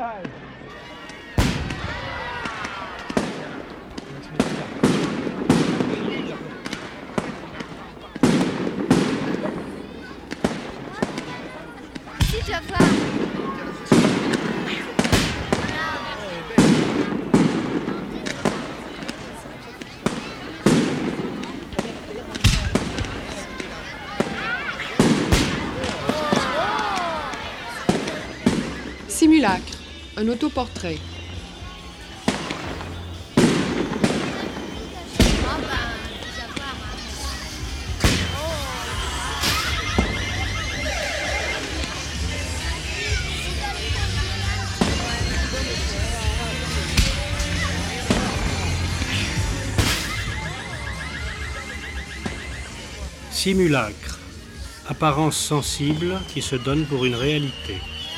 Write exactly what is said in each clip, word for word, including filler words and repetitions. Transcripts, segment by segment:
Si tu vas voir. Simulacre, un autoportrait. Simulacre, apparence sensible qui se donne pour une réalité.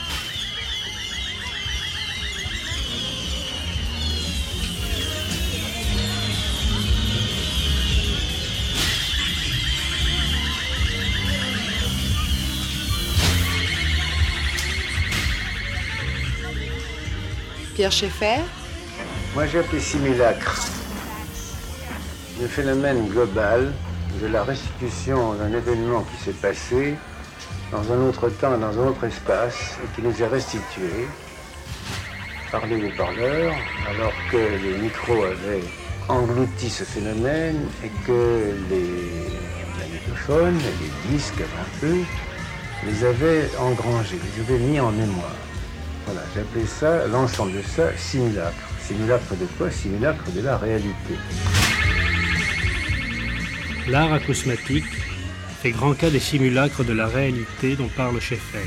Pierre Schaeffer. Moi j'ai appelé simulacre le phénomène global de la restitution d'un événement qui s'est passé dans un autre temps, dans un autre espace, et qui nous est restitué par les haut-parleurs, alors que les micros avaient englouti ce phénomène et que les magnétophones et les disques avant eux les avaient engrangés, les avaient mis en mémoire. Voilà, j'ai appelé ça, l'ensemble de ça, simulacre. Simulacre de quoi? Simulacre de la réalité. L'art acousmatique fait grand cas des simulacres de la réalité dont parle Schaeffer.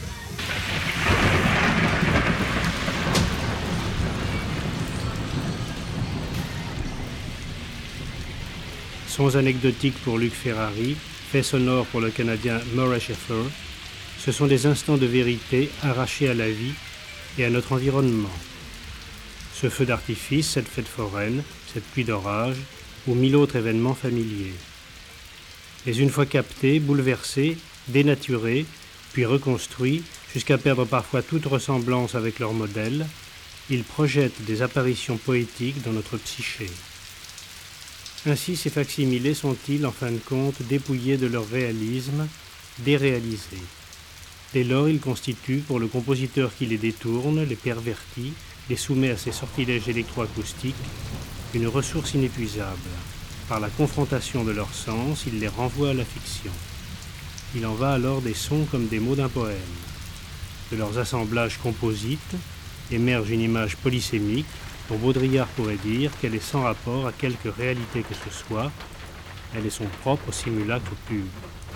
Sons anecdotiques pour Luc Ferrari, faits sonores pour le Canadien Murray Schaeffer, ce sont des instants de vérité arrachés à la vie et à notre environnement. Ce feu d'artifice, cette fête foraine, cette pluie d'orage ou mille autres événements familiers. Mais une fois captés, bouleversés, dénaturés, puis reconstruits, jusqu'à perdre parfois toute ressemblance avec leur modèle, ils projettent des apparitions poétiques dans notre psyché. Ainsi, ces facsimilés sont-ils, en fin de compte, dépouillés de leur réalisme, déréalisés. Dès lors, ils constituent, pour le compositeur qui les détourne, les pervertit, les soumet à ses sortilèges électroacoustiques, une ressource inépuisable. Par la confrontation de leurs sens, il les renvoie à la fiction. Il en va alors des sons comme des mots d'un poème. De leurs assemblages composites émerge une image polysémique dont Baudrillard pourrait dire qu'elle est sans rapport à quelque réalité que ce soit, elle est son propre simulacre pur.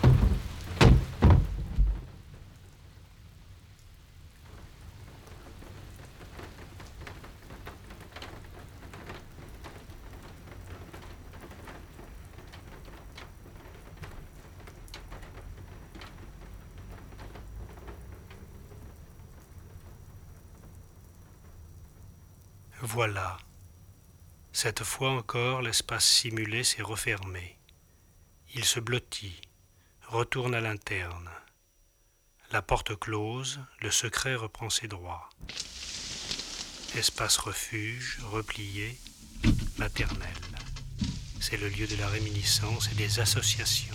Voilà. Cette fois encore, l'espace simulé s'est refermé. Il se blottit, retourne à l'interne. La porte close, le secret reprend ses droits. Espace refuge, replié, maternel. C'est le lieu de la réminiscence et des associations.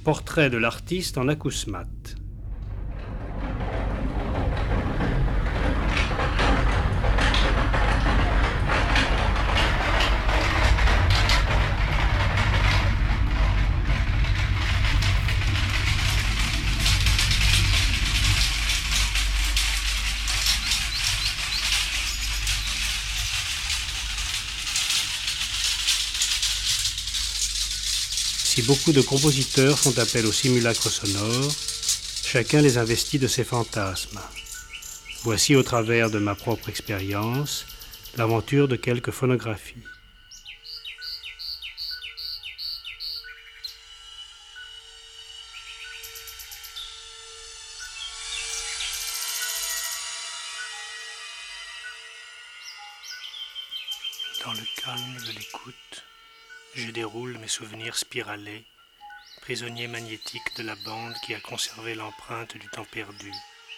Portrait de l'artiste en acousmate. Si beaucoup de compositeurs font appel au simulacre sonore, chacun les investit de ses fantasmes. Voici, au travers de ma propre expérience, l'aventure de quelques phonographies. Dans le calme de l'écoute, je déroule mes souvenirs spiralés, prisonniers magnétiques de la bande qui a conservé l'empreinte du temps perdu.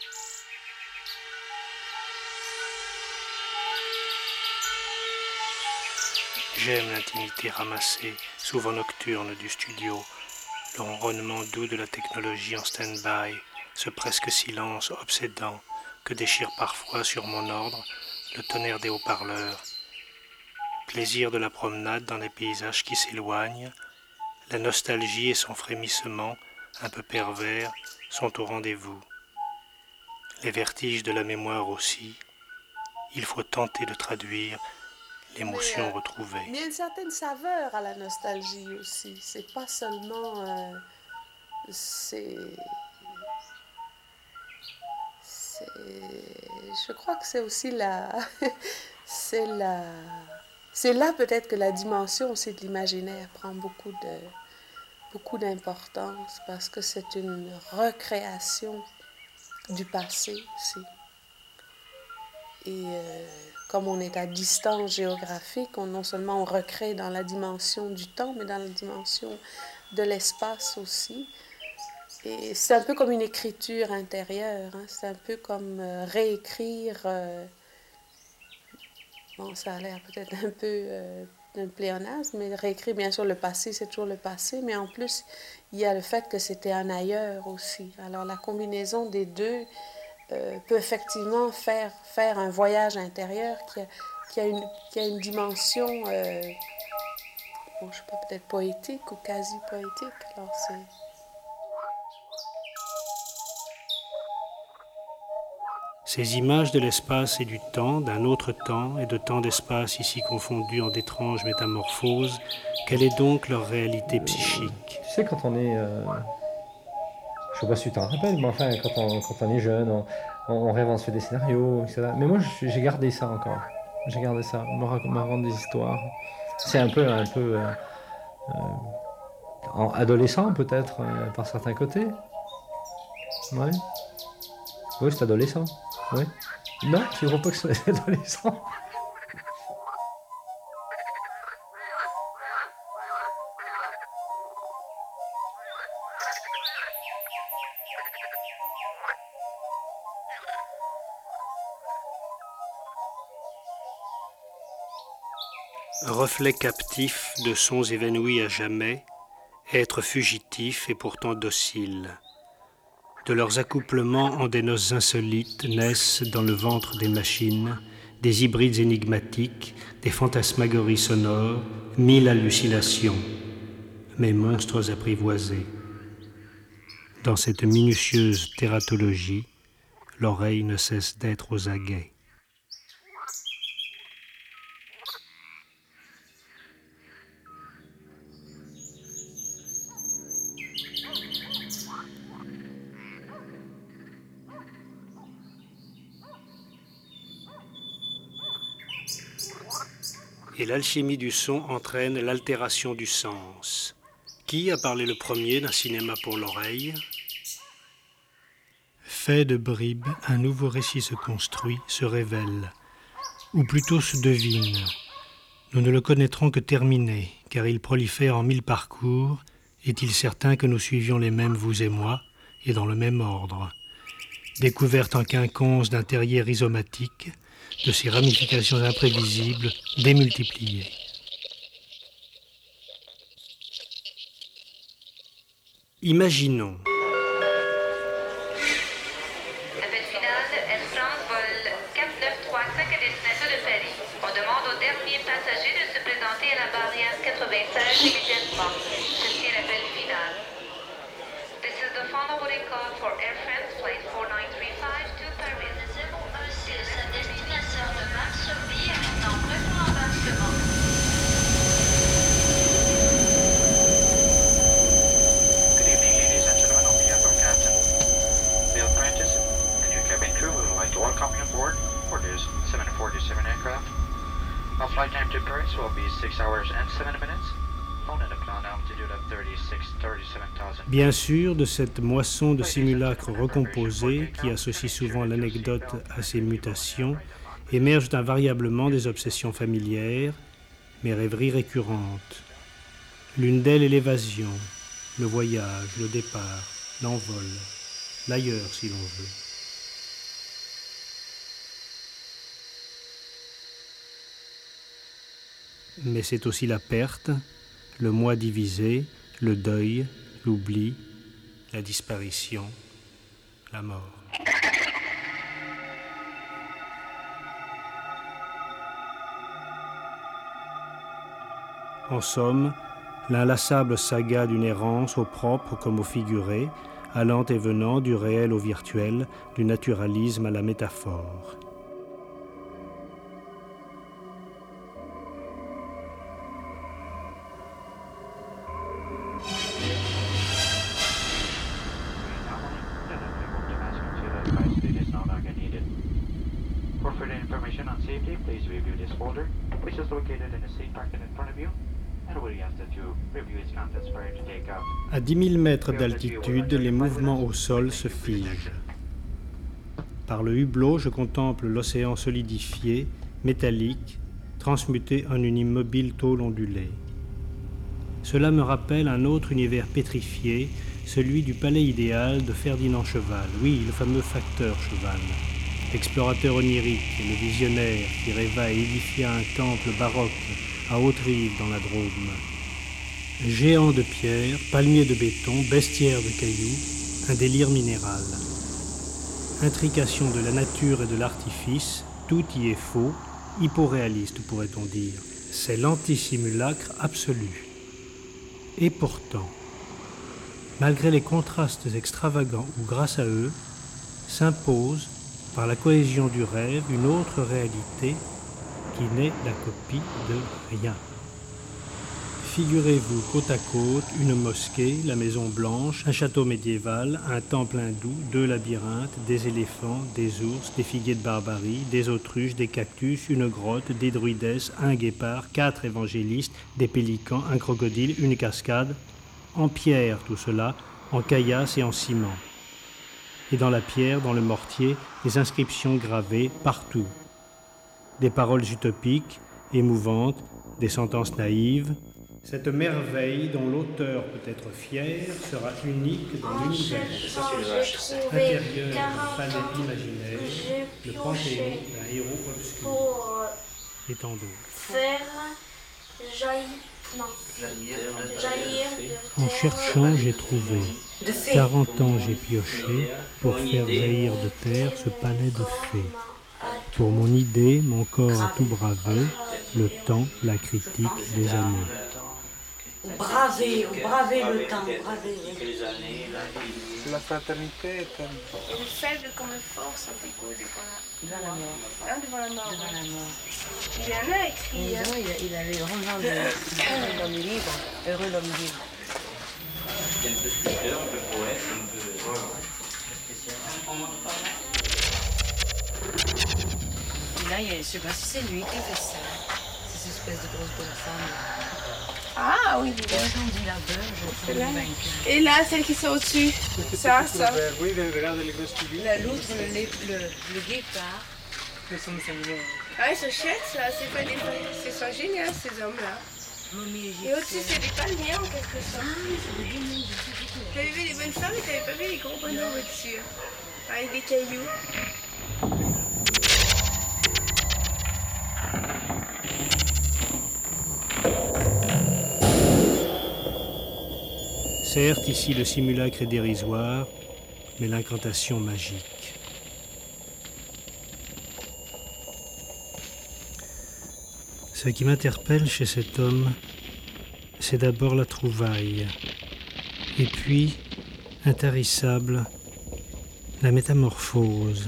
J'aime l'intimité ramassée, souvent nocturne, du studio, le ronronnement doux de la technologie en stand-by, ce presque silence obsédant que déchire parfois sur mon ordre le tonnerre des haut-parleurs. Plaisir de la promenade dans des paysages qui s'éloignent, la nostalgie et son frémissement, un peu pervers, sont au rendez-vous. Les vertiges de la mémoire aussi, il faut tenter de traduire l'émotion mais, euh, retrouvée. Mais il y a une certaine saveur à la nostalgie aussi, c'est pas seulement... Euh, c'est... c'est... Je crois que c'est aussi la... c'est la... C'est là peut-être que la dimension aussi de l'imaginaire prend beaucoup de, beaucoup d'importance parce que c'est une recréation du passé aussi. Et euh, comme on est à distance géographique, on, non seulement on recrée dans la dimension du temps, mais dans la dimension de l'espace aussi. Et c'est un peu comme une écriture intérieure, hein? C'est un peu comme euh, réécrire... Euh, Bon, ça a l'air peut-être un peu euh, d'un pléonasme, mais réécrire, bien sûr, le passé, c'est toujours le passé, mais en plus, il y a le fait que c'était un ailleurs aussi. Alors, la combinaison des deux euh, peut effectivement faire, faire un voyage intérieur qui a, qui a, une, qui a une dimension, euh, bon, je ne sais pas, peut-être poétique ou quasi poétique. Alors, c'est... Ces images de l'espace et du temps, d'un autre temps et de tant d'espace ici confondus en d'étranges métamorphoses, quelle est donc leur réalité psychique ? Tu sais, quand on est... Euh, je sais pas si tu t'en rappelles, mais enfin, quand on, quand on est jeune, on, on rêve, on se fait des scénarios, et cetera. Mais moi, j'ai gardé ça encore. J'ai gardé ça, me raconter des histoires. C'est un peu, un peu euh, euh, adolescent, peut-être, euh, par certains côtés. Ouais. Oui, c'est adolescent. Oui. Non, je ne crois pas que c'est adolescent. Reflet captif de sons évanouis à jamais, être fugitif et pourtant docile. De leurs accouplements en des noces insolites naissent dans le ventre des machines des hybrides énigmatiques, des fantasmagories sonores, mille hallucinations, mais monstres apprivoisés. Dans cette minutieuse tératologie, l'oreille ne cesse d'être aux aguets. Et l'alchimie du son entraîne l'altération du sens. Qui a parlé le premier d'un cinéma pour l'oreille ? Fait de bribes, un nouveau récit se construit, se révèle, ou plutôt se devine. Nous ne le connaîtrons que terminé, car il prolifère en mille parcours. Est-il certain que nous suivions les mêmes, vous et moi, et dans le même ordre ? Découverte en quinconce d'un terrier rhizomatique, de ses ramifications imprévisibles, démultipliées. Imaginons. Appel final, Air France, vol quatre neuf trois cinq à destination de Paris. On demande aux derniers passagers de se présenter à la barrière quatre-vingt-seize immédiatement. Ceci est l'appel final. This is the final boarding call for Air France flight four nine three five to Paris. zéro un six à destination de Varsovie et maintenant prêt pour embarquement. Good evening, ladies and gentlemen. On behalf of Captain Bill Prentice and your cabin crew, we would like to welcome you aboard for this seven forty-seven aircraft. Our flight time to Paris will be six hours and seven minutes. Bien sûr, de cette moisson de simulacres recomposés, qui associe souvent l'anecdote à ses mutations, émergent invariablement des obsessions familières, mes rêveries récurrentes. L'une d'elles est l'évasion, le voyage, le départ, l'envol, l'ailleurs si l'on veut. Mais c'est aussi la perte, le moi divisé, le deuil, l'oubli, la disparition, la mort. En somme, l'inlassable saga d'une errance au propre comme au figuré, allant et venant du réel au virtuel, du naturalisme à la métaphore. À dix mille mètres d'altitude, les mouvements au sol se figent. Par le hublot, je contemple l'océan solidifié, métallique, transmuté en une immobile tôle ondulée. Cela me rappelle un autre univers pétrifié, celui du palais idéal de Ferdinand Cheval. Oui, le fameux facteur Cheval. L'explorateur onirique et le visionnaire qui rêva et édifia un temple baroque à Haute-Rive dans la Drôme. Géant de pierre, palmier de béton, bestiaire de cailloux, un délire minéral. Intrication de la nature et de l'artifice, tout y est faux, hyporéaliste pourrait-on dire. C'est l'antisimulacre absolu. Et pourtant, malgré les contrastes extravagants où grâce à eux, s'impose, par la cohésion du rêve, une autre réalité qui n'est la copie de rien. Figurez-vous côte à côte une mosquée, la Maison Blanche, un château médiéval, un temple hindou, deux labyrinthes, des éléphants, des ours, des figuiers de barbarie, des autruches, des cactus, une grotte, des druidesses, un guépard, quatre évangélistes, des pélicans, un crocodile, une cascade. En pierre tout cela, en caillasse et en ciment. Et dans la pierre, dans le mortier, des inscriptions gravées partout. Des paroles utopiques, émouvantes, des sentences naïves. Cette merveille dont l'auteur peut être fier sera unique dans l'univers. Intérieur d'un palais imaginaire, le panthéon d'un héros obscur. Pour et tant d'autres. faire jaillir, non, jaillir de En cherchant, j'ai trouvé. quarante ans, j'ai pioché pour faire jaillir de terre ce palais de fées. Pour mon idée, mon corps a tout bravé, le temps, la critique, les années. Braver, braver le temps, braver. La fatalité est un... Et le faible comme le fort sont égaux devant la, Devant la mort. hein, devant la mort. Devant la mort. Il y en a écrit. Hein. Il, a, il avait vraiment de, dans les livres, heureux l'homme libre. Il y a un peu sculpteur, un peu poète, un peu... Et là, il y a, je ne sais pas si c'est lui qui fait ça. C'est cette espèce de grosse bonne femme. Ah oui, J'ai entendu la beuve, j'ai entendu vainqueur. et là, celle qui sont au-dessus. Ça, ça. Oui, regarde les vestibules. La loutre, le, le, le guépard. Ah, ils sont chouettes, ça. C'est pas des... Ils sont géniaux, ces hommes-là. Momie Et au-dessus, égyptienne. c'est des palmiers, en quelque sorte. Ah oui, c'est des guenilles, je sais pas. T'avais vu les bonnes femmes, mais t'avais pas vu les gros bonhommes au-dessus. Avec des cailloux. Certes, ici le simulacre est dérisoire, mais l'incantation magique. Ce qui m'interpelle chez cet homme, c'est d'abord la trouvaille, et puis, intarissable, la métamorphose.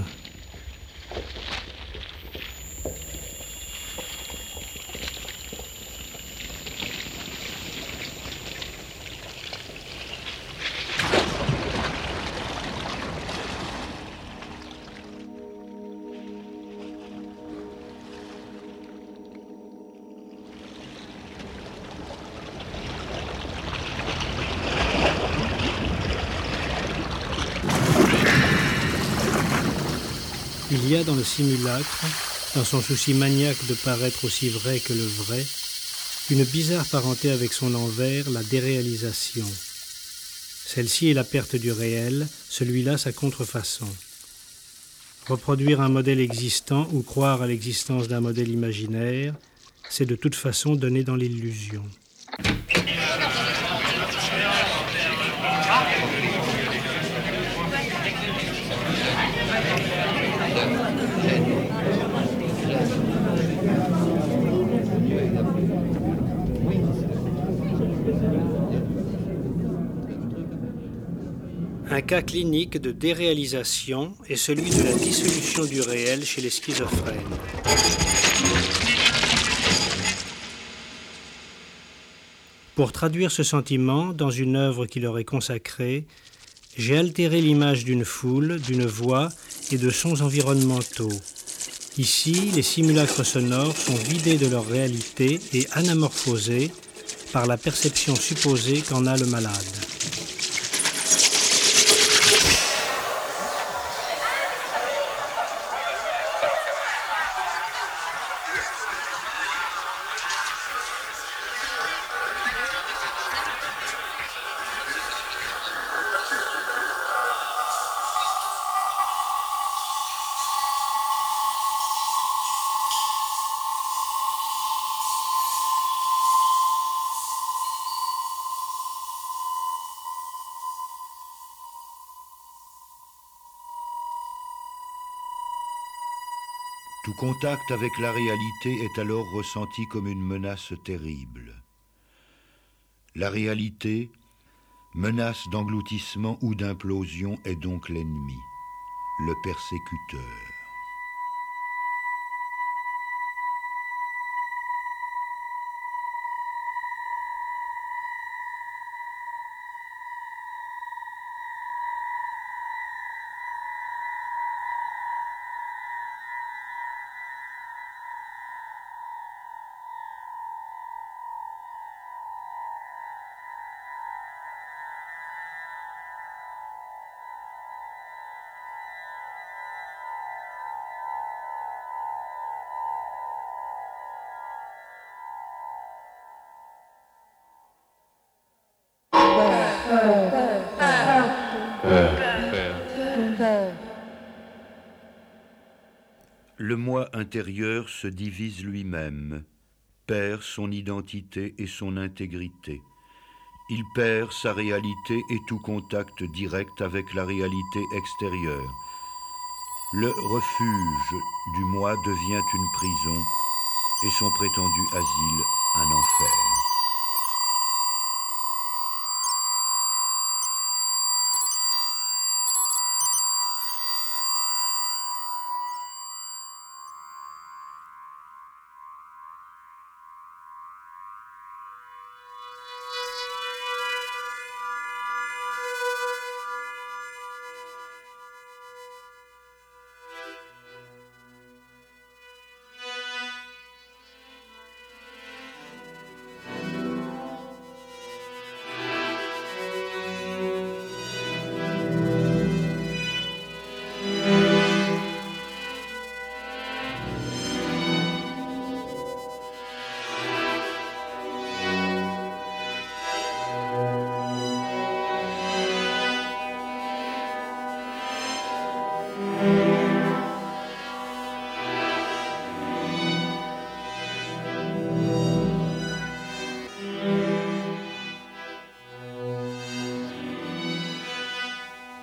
Il y a dans le simulacre, dans son souci maniaque de paraître aussi vrai que le vrai, une bizarre parenté avec son envers, la déréalisation. Celle-ci est la perte du réel, celui-là sa contrefaçon. Reproduire un modèle existant ou croire à l'existence d'un modèle imaginaire, c'est de toute façon donner dans l'illusion. Un cas clinique de déréalisation est celui de la dissolution du réel chez les schizophrènes. Pour traduire ce sentiment dans une œuvre qui leur est consacrée, j'ai altéré l'image d'une foule, d'une voix et de sons environnementaux. Ici, les simulacres sonores sont vidés de leur réalité et anamorphosés par la perception supposée qu'en a le malade. Tout contact avec la réalité est alors ressenti comme une menace terrible. La réalité, menace d'engloutissement ou d'implosion, est donc l'ennemi, le persécuteur. Le moi intérieur se divise lui-même, perd son identité et son intégrité. Il perd sa réalité et tout contact direct avec la réalité extérieure. Le refuge du moi devient une prison et son prétendu asile un enfer.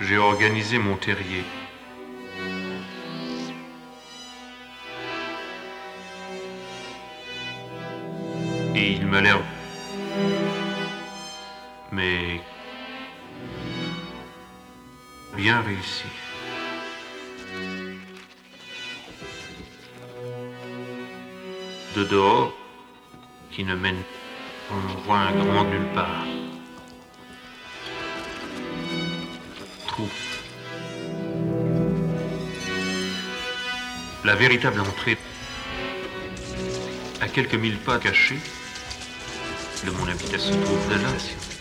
j'ai organisé mon terrier. Et il m'a l'air... mais... bien réussi. De dehors, qui ne mène, on voit un grand nulle part. Trou. La véritable entrée, à quelques mille pas cachés, de mon habitation se trouve de là.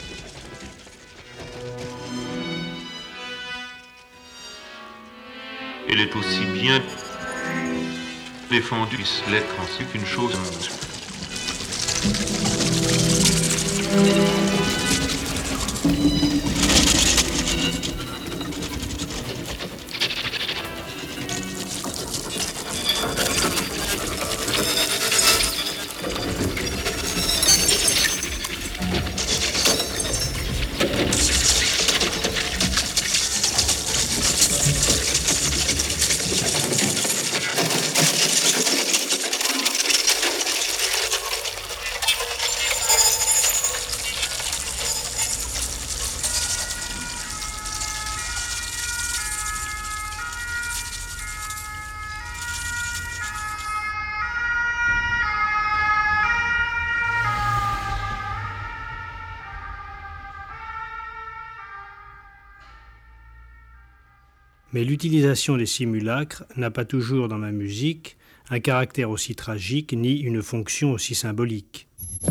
Elle est aussi bien défendue l'être ainsi qu'une chose monde. Mais l'utilisation des simulacres n'a pas toujours dans ma musique un caractère aussi tragique ni une fonction aussi symbolique.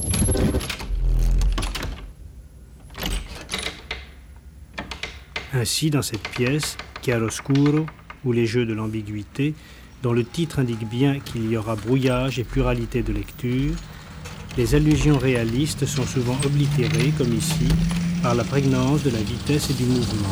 Ainsi, dans cette pièce, Chiaroscuro, ou les jeux de l'ambiguïté, dont le titre indique bien qu'il y aura brouillage et pluralité de lecture, les allusions réalistes sont souvent oblitérées, comme ici, par la prégnance de la vitesse et du mouvement.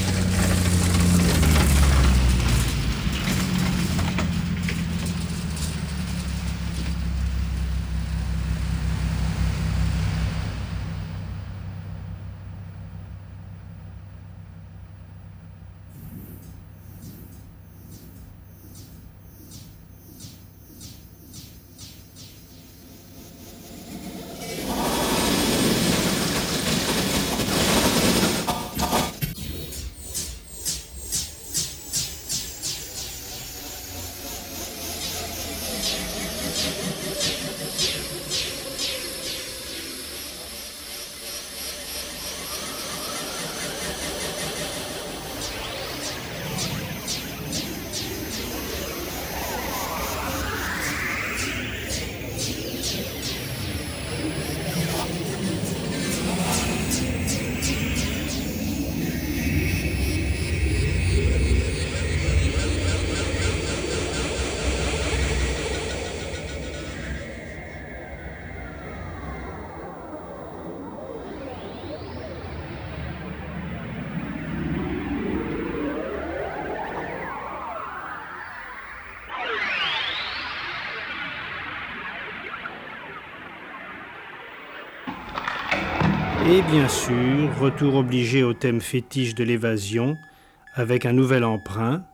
Et bien sûr, retour obligé au thème fétiche de l'évasion, avec un nouvel emprunt,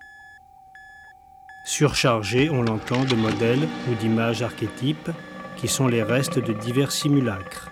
surchargé, on l'entend, de modèles ou d'images archétypes, qui sont les restes de divers simulacres.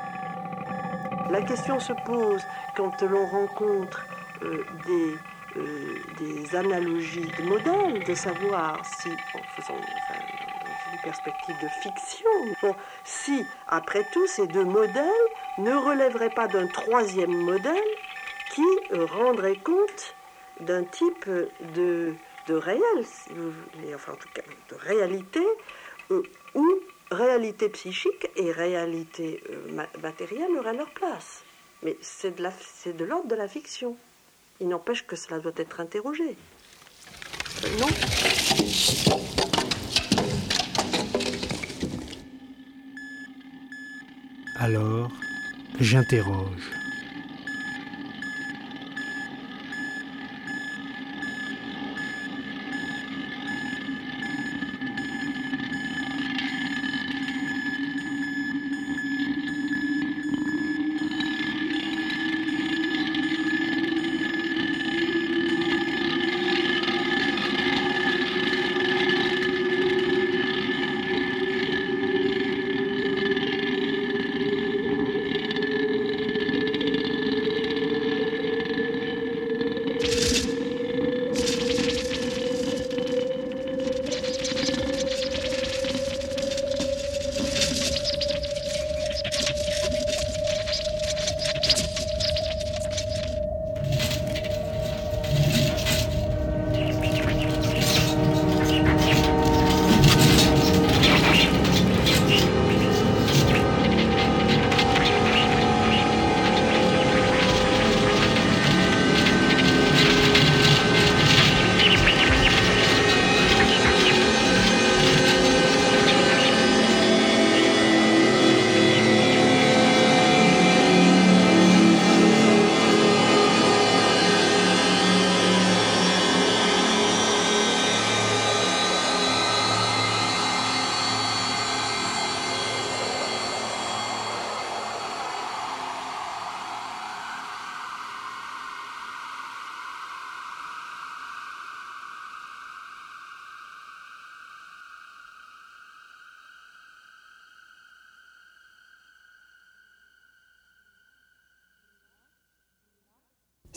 La question se pose quand l'on rencontre euh, des, euh, des analogies de modèles, de savoir si, en faisant enfin, dans une perspective de fiction, bon, si, après tout, ces deux modèles ne relèveraient pas d'un troisième modèle qui euh, rendrait compte d'un type de, de réel, si vous voulez, enfin en tout cas de réalité, euh, où réalité psychique et réalité euh, matérielle auraient leur place. Mais c'est de, la, c'est de l'ordre de la fiction. Il n'empêche que cela doit être interrogé. Euh, non. Alors, j'interroge.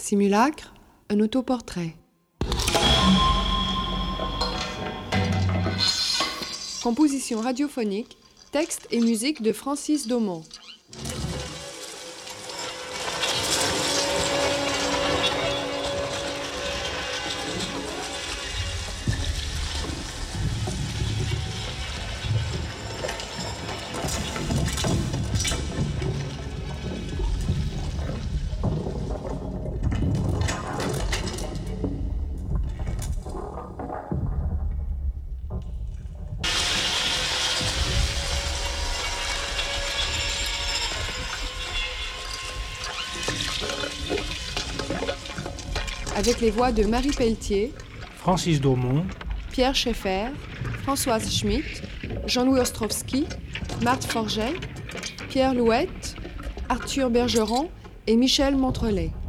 Simulacre, un autoportrait. Composition radiophonique, texte et musique de Francis Daumont. Avec les voix de Marie Pelletier, Francis Daumont, Pierre Schaeffer, Françoise Schmitt, Jean-Louis Ostrowski, Marthe Forget, Pierre Louette, Arthur Bergeron et Michel Montrelet.